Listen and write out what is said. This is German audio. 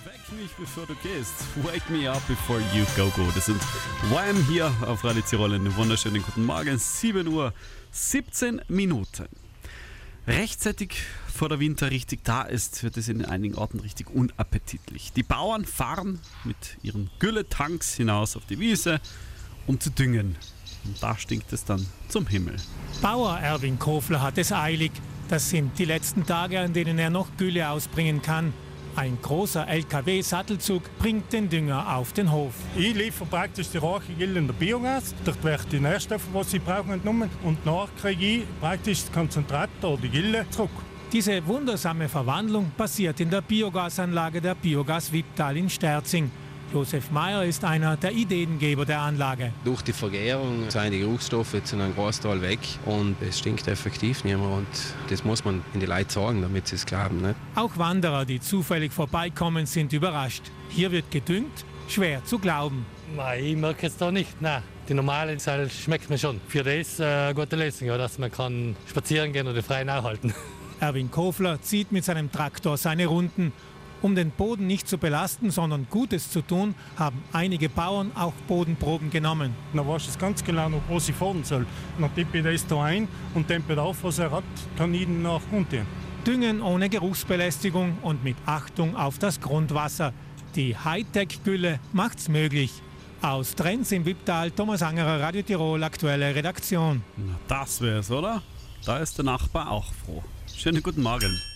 Weck mich, bevor du gehst. Wake me up before you go. Das sind Wham hier auf Radio Tirol. Einen wunderschönen guten Morgen. 7 Uhr, 17 Minuten. Rechtzeitig vor der Winter richtig da ist, wird es in einigen Orten richtig unappetitlich. Die Bauern fahren mit ihren Gülletanks hinaus auf die Wiese, um zu düngen. Und da stinkt es dann zum Himmel. Bauer Erwin Kofler hat es eilig. Das sind die letzten Tage, an denen er noch Gülle ausbringen kann. Ein großer LKW-Sattelzug bringt den Dünger auf den Hof. Ich liefere praktisch die rohe Gülle in der Biogas. Dort werden die Nährstoffe, die sie brauchen, entnommen. Und danach kriege ich praktisch das Konzentrat oder die Gülle zurück. Diese wundersame Verwandlung passiert in der Biogasanlage der Biogas Wipptal in Sterzing. Josef Meyer ist einer der Ideengeber der Anlage. Durch die Vergärung sind die Geruchsstoffe zu einem Großteil weg und es stinkt effektiv nicht mehr. Und das muss man in die Leute sagen, damit sie es glauben. Nicht? Auch Wanderer, die zufällig vorbeikommen, sind überrascht. Hier wird gedüngt, schwer zu glauben. Nein, ich merke es da nicht. Nein. Die normale Seil schmeckt mir schon. Für das eine gute Lösung, ja, dass man kann spazieren gehen oder freien aufhalten. Erwin Kofler zieht mit seinem Traktor seine Runden. Um den Boden nicht zu belasten, sondern Gutes zu tun, haben einige Bauern auch Bodenproben genommen. Dann weiß ich ganz genau, wo sie fahren soll. Dann tippe ich das da ein und den Bedarf, was er hat, kann ich ihn nach unten. Düngen ohne Geruchsbelästigung und mit Achtung auf das Grundwasser. Die Hightech-Gülle macht's möglich. Aus Trenz im Wipptal, Thomas Angerer, Radio Tirol, aktuelle Redaktion. Na, das wär's, oder? Da ist der Nachbar auch froh. Schönen guten Morgen.